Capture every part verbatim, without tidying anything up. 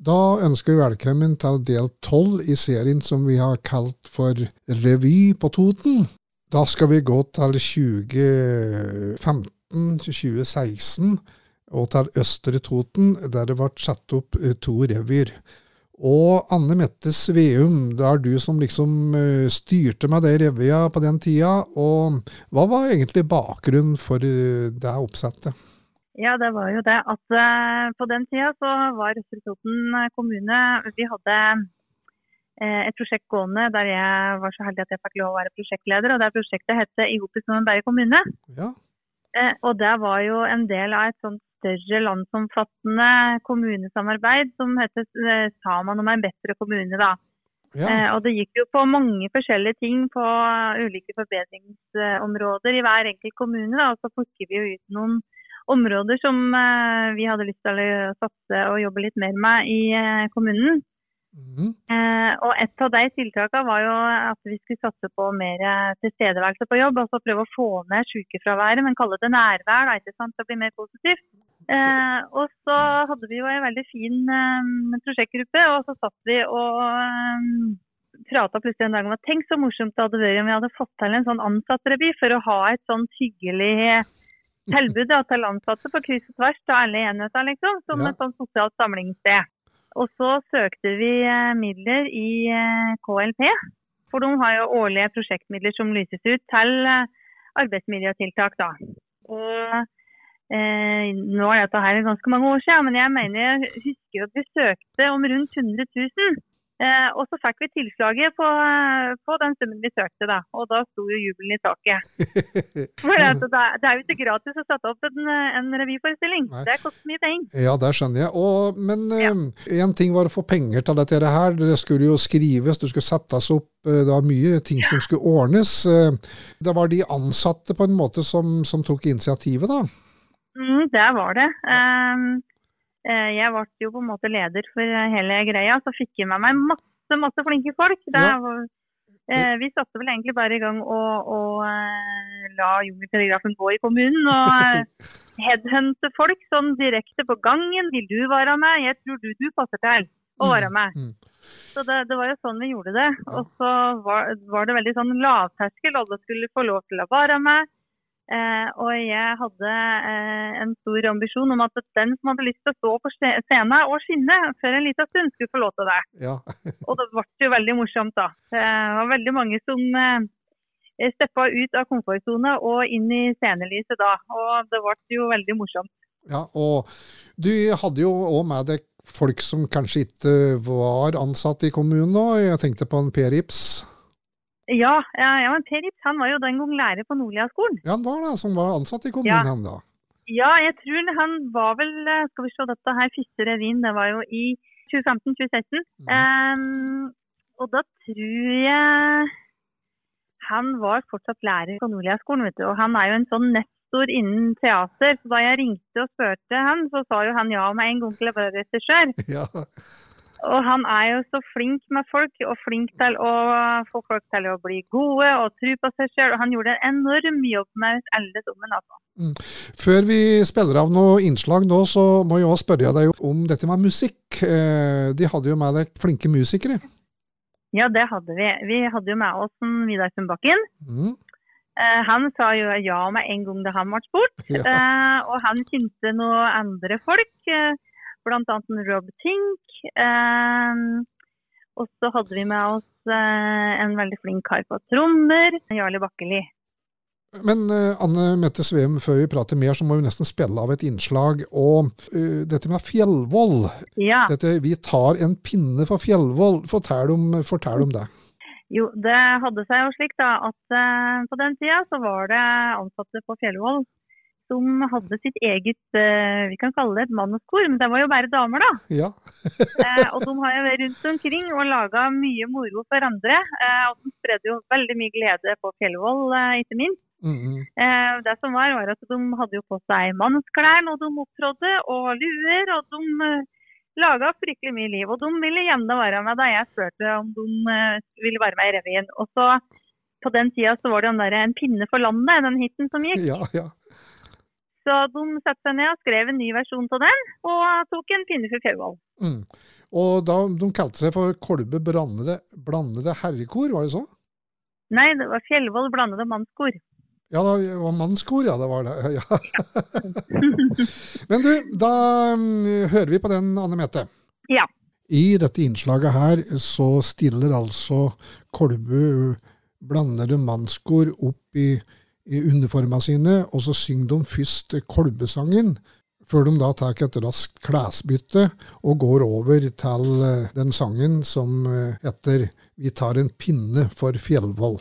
Da ønsker vi velkommen til del tolv i serien som vi har kalt for Revy på Toten. Da skal vi gå til tjue femten til tjue seksten og til Østre Toten, der det ble satt opp to revyer. Og Anne Mette Sveum, det er du som liksom styrte med det revya på den tida, og hva var egentlig bakgrunnen for det oppsettet? Ja, det var jo det at uh, på den tida så var Østre Toten kommune, vi hadde uh, et prosjekt gående der jeg var så heldig at jeg fikk lov å være prosjektleder, og det prosjektet hette I hop med Berge kommune. Ja. Uh, og det var jo en del av et sånt større landsomfattende kommunesamarbeid som hette uh, Saman om en bedre kommune da. Ja. Uh, og det gikk jo på mange forskjellige ting på ulike forbedringsområder I hver enkelt kommune da, og så plukker vi jo ut noen områder som eh, vi hadde lyst til å satse og jobbe litt mer med I eh, kommunen. Mm. Eh, og et av de tiltakene var jo at vi skulle satse på mer tilstedeværelse på jobb, altså prøve å få ned sykefraværet, men kalle det nærvær, da, ikke sant, det blir mer positivt. Eh, og så hadde vi jo en veldig fin eh, prosjektgruppe, og så satt vi og eh, pratet plutselig en dag om at tenk så morsomt det hadde vært om vi hadde fått til en sånn ansattrevy for å ha et sånn hyggelig tilbud da, til ansatte på kryss og tvers til alle enheter, liksom, som ja. Et sånt sosialt samlingssted. Og så søkte vi eh, midler I eh, K L P, for de har jo årlige prosjektmidler som lyses ut til eh, arbeidsmiljøtiltak da. Og eh, nå er dette her ganske mange år siden, men jeg mener, jeg husker at vi søkte om rundt hundre tusen. Eh, og så fikk vi tilslaget på, på den summen vi søkte da, og da sto jo jubelen I taket. For det, det, det er jo ikke gratis å sette opp en, en revyforestilling. Nei. Det koster mye penger. Ja, det skjønner jeg. Og, men ja. En ting var å få penger til dette her. Det skulle jo skrives, det skulle settes opp, det var mye ting som skulle ordnes. Det var de ansatte på en måte som, som tok initiativet da? Mm, det var det. Um, Jeg var jo på en måte leder for hele greia, så fikk jeg med meg masse, masse flinke folk. Det var, eh, vi satte vel egentlig bare I gang og, og eh, la jungeltelegrafen gå I kommunen, og eh, headhunte folk sånn direkte på gangen. Vil du være med? Jeg tror du, du passer til å være med. Mm, mm. Så det, det var jo sånn vi gjorde det. Og så var, var det veldig sånn lavterskel, alle skulle få lov til å være med. Eh, og jeg hadde eh, en stor ambisjon om at den som hadde lyst til å stå på scenen og skinne før en liten stund skulle få lov til det. Ja. Og det var jo veldig morsomt da. Det var veldig mange som eh, steppet ut av komfortzone og inn I scenelyset da. Og det var jo veldig morsomt. Ja, og du hadde jo også med deg folk som kanskje ikke var ansatt I kommunen nå. Jeg tenkte på en Per Ips. Ja, ja, ja, men Per Ips, han var jo den gang lærer på Nordlia-skolen. Ja, han var det, som var ansatt I kommunen, ja. Han da. Ja, jeg tror han var vel, skal vi se dette her, første revyen, det var jo I tjue femten tjue seksten. Mm. Um, og da tror jeg han var fortsatt lærer på Nordlia-skolen, vet du, og han er jo en sånn nettstor innen teater, så da jeg ringte og spørte han, så sa jo han ja med en gang til å være regissør. Ja. Og han er jo så flink med folk, og flink til å få folk til å bli gode og tro på seg selv, og han gjorde en enorm jobb med alle dommen. Altså. Mm. Før vi spiller av noe innslag nå, så må jeg også spørre deg om dette med musikk. De hadde jo med deg flinke musikere. Ja, det hadde vi. Vi hadde jo med oss Vidar Sundbakken. Mm. Han sa jo ja med en gang da han ble spurt, ja. Og han kjente noen andre folk, blant annet Rob Tink, eh, og så hadde vi med oss eh, en veldig flink kar på trommer, Jarle Bakkeli. Men uh, Anne Mette Sveum, før vi prater mer, så må vi nesten spille av et innslag, og uh, dette med Fjellvoll. Ja. Dette, vi tar en pinne for Fjellvoll. Fortell om, fortell om det. Jo, det hadde seg jo slik da, at uh, på den tida så var det ansatte på Fjellvoll som hadde sitt eget, uh, vi kan kalle det et manneskor, men det var jo bare damer da. Ja. uh, og de har jo vært rundt omkring og laget mye moro for andre, uh, og de spredde jo veldig mye glede på Fjellvoll, uh, ikke minst. Mm-hmm. uh, det som var, var at de hadde jo på seg mannsklær når de opptrådde, og luer, og de uh, laget fryktelig mye liv, og de ville gjerne være med da jeg spurte om de uh, ville være med I revyen. Og så på den tida så var det den der En pinne for landet, den hitten som gikk. Ja, ja. Så de satte seg ned og skrev en ny versjon på den, og tok en pinne for Fjellvoll. Mm. Og da, de kalte seg for Kolbu blandede, blandede herrekor, var det så? Nei, det var Fjellvoll blandede mannskor. Ja, det var mannskor, ja, det var det. Ja. Men du, da um, hører vi på den, Anne Mette. Ja. I dette innslaget her så stiller altså Kolbu blandede mannskor opp i, i uniforma sine, og så synger de først Kolbusangen, før de da tar et raskt klesbytte og går over til den sangen som heter «Vi tar en pinne for Fjellvoll».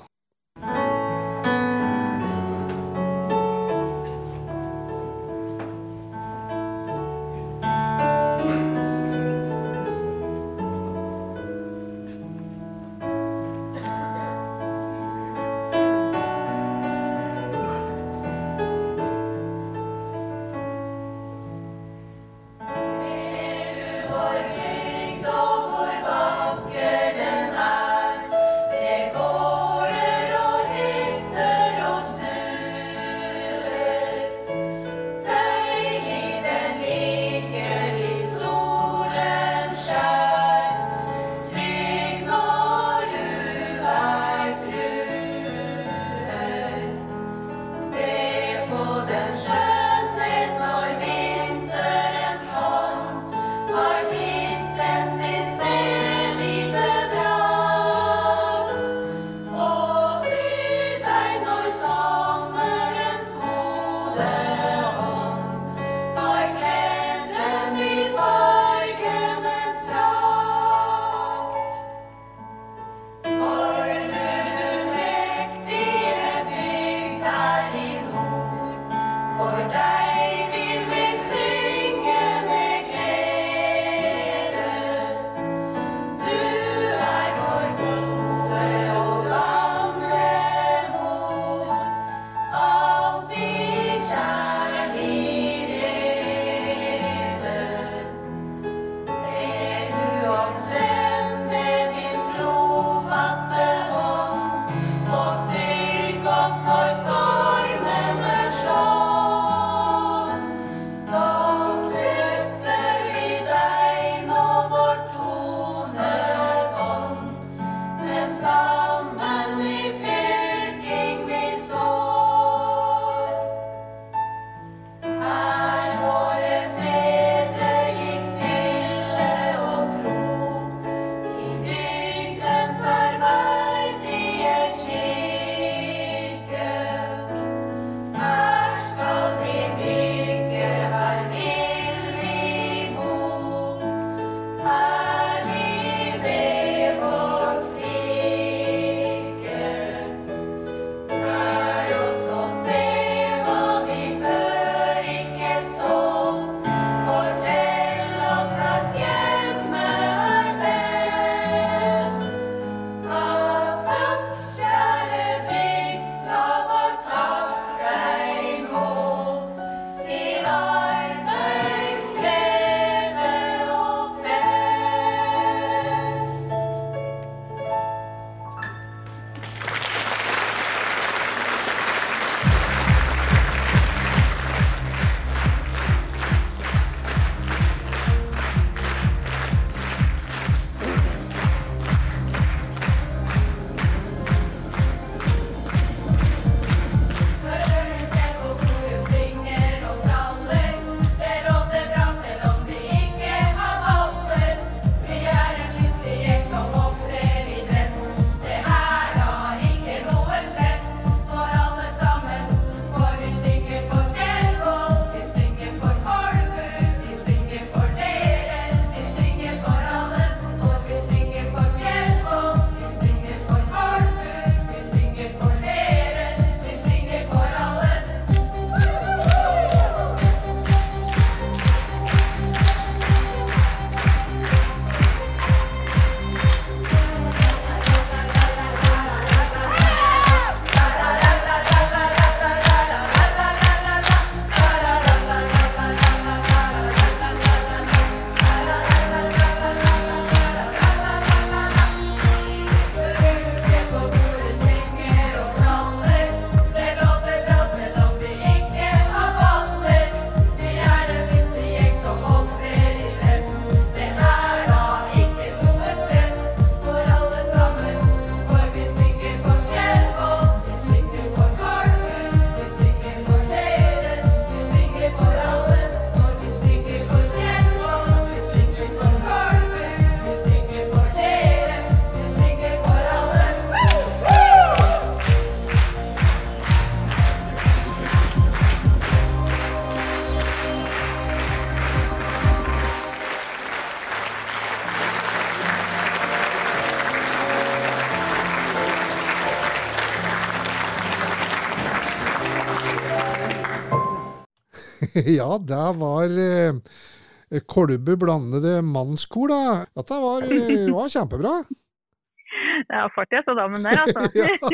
Hvor vakker den er, det går Ja, det var eh, Kolbu blandede mannskor da. Dette var, var kjempebra. Det er fartig så damen der, altså.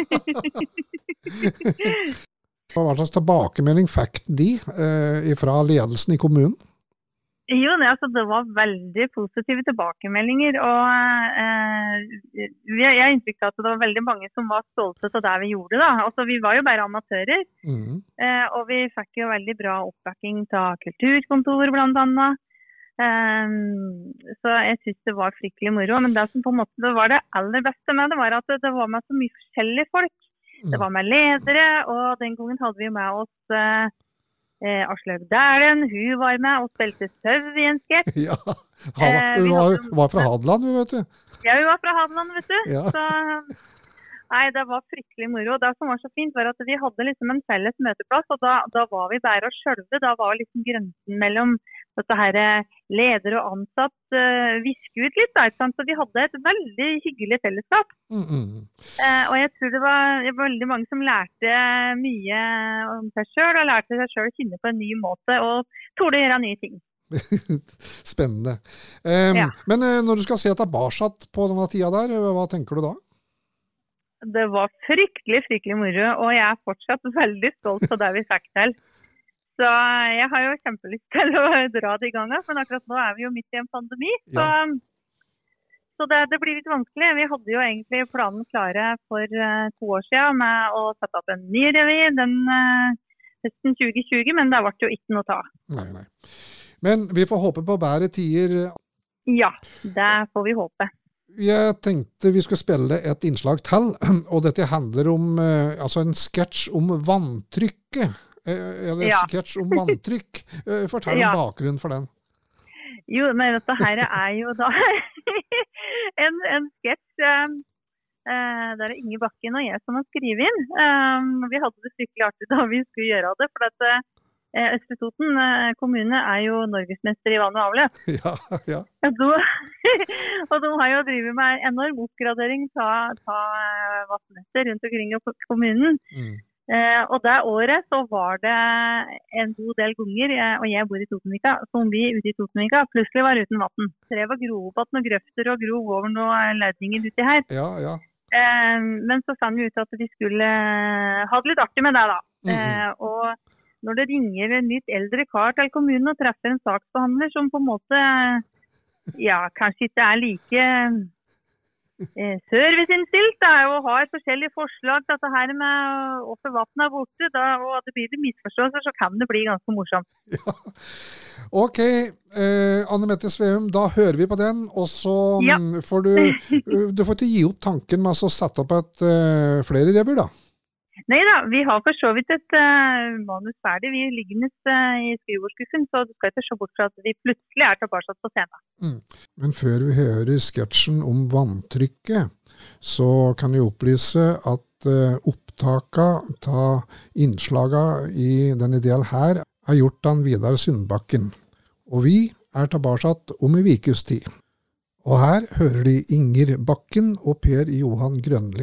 Hva slags tilbakemelding fikk de eh, fra ledelsen i kommunen? Jo, det, altså, det var veldig positive tilbakemeldinger, og eh, jeg har inntrykk av at det var veldig mange som var stolte av det vi gjorde da. Altså, vi var jo bare amatører, mm. eh, og vi fikk jo veldig bra oppbacking av kulturkontor blant annet. Eh, så jeg synes det var fryktelig moro, men det som på en måte det var det aller beste med det var at det var med så mye forskjellige folk. Mm. Det var med ledere, og den gangen hadde vi med oss eh, Eh, Aslaug Dælen, hun var med og spilte søv i en sketsj. Ja, hun eh, var, var fra Hadeland, vet du. Ja, hun var fra Hadeland, vet du. Ja. Så, nei, det var fryktelig moro. Det som var så fint var at vi hadde liksom en felles møteplass, og da, da var vi bare oss selv. Da var liksom grensen mellom dette her leder og ansatt uh, viske ut litt, da, ikke sant? Så vi hadde et veldig hyggelig fellesskap. Mm -hmm. uh, og jeg tror det var, det var veldig mange som lærte mye om seg selv, og lærte seg selv å kjenne på en ny måte, og torde å gjøre nye ting. Spennende. Um, ja. Men uh, når du skal se tilbake på denne tida der, hva tenker du da? Det var fryktelig, fryktelig moro, og jeg er fortsatt veldig stolt av det vi fikk til. Så jeg har jo kjempelyst til å dra det i gang, for akkurat nå er vi jo midt i en pandemi, så, ja. så det, det blir litt vanskelig. Vi hadde jo egentlig planen klare for uh, to år siden med å sette opp en ny revy den uh, høsten tjue tjue, men det ble jo ikke noe ta. Nei, nei. Men vi får håpe på bedre tider. Ja, det får vi håpe. Jeg tenkte vi skulle spille et innslag til, og dette handler om uh, altså en sketsj om vanntrykket. Eller ja. sketsj om vanntrykk. Fortell ja. om bakgrunnen for den. Jo, men dette her er jo da en, en sketsj uh, der er Inge Bakken og jeg som har skrevet inn. Um, vi hadde det skikkelig artig da vi skulle gjøre det, for at uh, Østre Toten uh, kommune er jo norgesmester i vann og avløp. Ja, ja. Og de, og de har jo drivet med enorm oppgradering av vannnetter rundt omkring i kommunen. Mm. Uh, og det året så var det en god del ganger, og jeg bor i Totenvika, som vi ute i Totenvika plutselig var uten vatten. Så det var grov opp at noen grøfter og grov over noen ledninger uti her. Ja, ja. Uh, men så fann vi ut at vi skulle uh, ha det litt artig med det da. Mm-hmm. Uh, og når det ringer en litt eldre kar til kommunen og treffer en saksbehandler som på en måte, ja, kanskje ikke er like... serviceinnstilt er jo å ha et forskjellig forslag til dette her med hvorfor vatten er borte, da, og at det blir det misforståelser, så kan det bli ganske morsomt. Ja. Ok, eh, Anne Mette Sveum, da hører vi på den, og så ja. får du, du får ikke gi opp tanken med å sette opp et uh, flere revyer da. Neida, vi har for så vidt et uh, manus ferdig. Vi ligger uh, i skrivebordskuffen, så du skal ikke se bort fra at vi plutselig er tilbake på scenen. Mm. Men før vi hører sketsjen om vanntrykket, så kan jeg opplyse at uh, opptaka av innslaga i denne del her er gjort av Vidar Sundbakken. Og vi er tilbake om en ukes tid. Og her hører de Inger Bakken og Per Johan Grønli.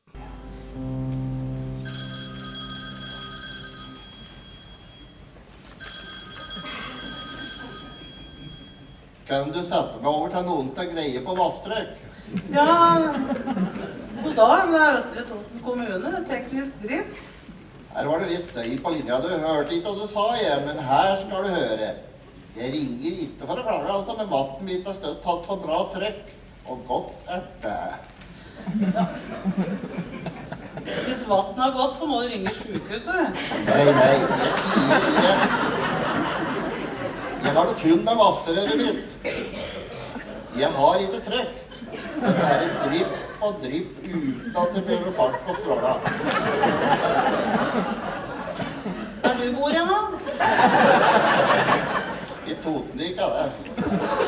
Kan du sette meg over til noen til greie på vanntrykk? Ja, god dag, det er Østre Toten kommune, teknisk drift. Her var det litt støy på linja, du hørte ikke hva du sa, jeg, men her skal du høre. Jeg ringer ikke for å klage, altså, men vatten mitt har støtt hatt for bra trykk, og godt er det. Ja. Hvis vatten har gått, så må du ringe sykehuset. Nei, nei, jeg sier ikke. Jeg har det kun med vassere mitt. Jeg har ikke trykk. Det er et drypp og drypp uten at det blir noe fart på stråla. Der du bor igjen da? I Totenvika, det.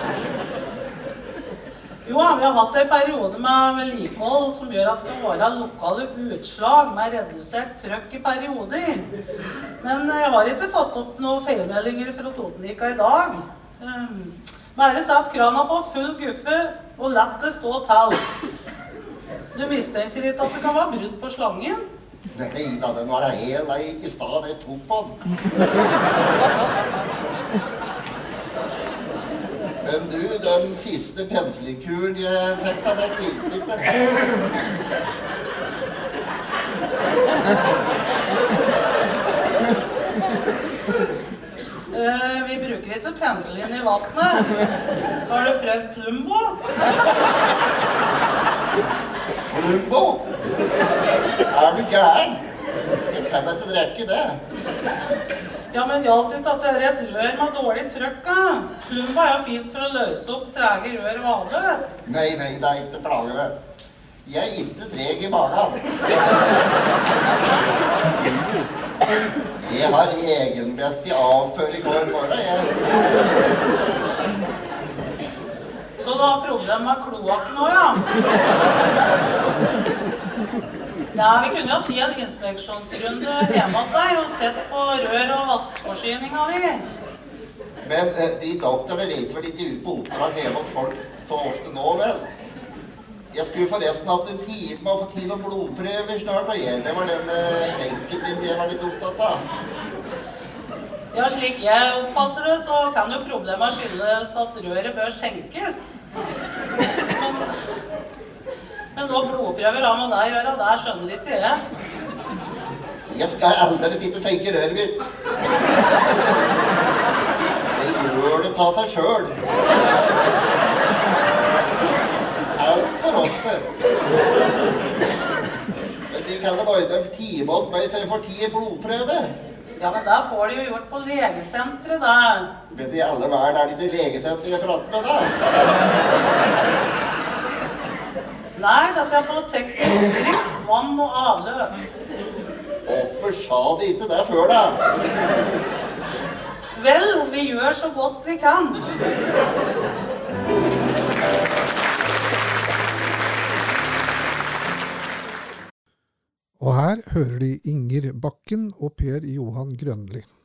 Jo, vi har hatt en periode med vedlikehold som gjør at det kan være lokale utslag med redusert trykk i perioder. Men jeg har ikke fått opp noen feilmeldinger fra Totenvika i dag. Bare satt krana på full guffe og lett det stå til. Du mistenker ikke at det kan være brudd på slangen? Nei da, den var da hel, nei, ikke stad, det tok på den. Men du, den siste penslingkuren jeg fikk av deg kvitt ikke. Uh, vi bruker ikke penselin i vattnet. Har du prøvd Plumbo? Plumbo? Er du gæren? Jeg kan ikke drekke det. Ja, men gjaldt ikke at det er et rør med dårlig trøkk, da. Plumbo er jo fint for å løse opp trege rør og avløp. Nei, nei, det er ikke plage med. Jeg er ikke treg i magen. Jeg har egenbestig avføring over morgen, jeg. Så du har problem med kloakken nå, ja? Ja, vi kunne jo tatt en inspeksjonsrunde hjemme hos deg og sett på rør og vaskforsyningen di. Men eh, de doktorene leter vel ikke ut på oppdrag hjemme hos folk så ofte nå, vel? Jeg skulle forresten hatt en time med å få tid noen blodprøver snart, og jeg, det var den uh, skjenken min jeg var litt opptatt av. Ja, slik jeg oppfatter det, så kan jo problemet skyldes at røret bør skjenkes. Men, men hva blodprøver har med deg å gjøre, der skjønner ikke jeg. Jeg skal aldri sitte og tenke røret mitt. Jeg gjør det på seg selv. Alt for ofte. De kan vel ordne en time åt meg så jeg får tid i blodprøve. Ja, men der får de jo gjort på legesentret, der. Men i alle verden er det ikke legesentret jeg prater med, da? Nei, dette er på teknisk drift, vann og avløp. Hvorfor sa de ikke det før, da? Vel, vi gjør så godt vi kan. Og her hører de Inger Bakken og Per Johan Grønli.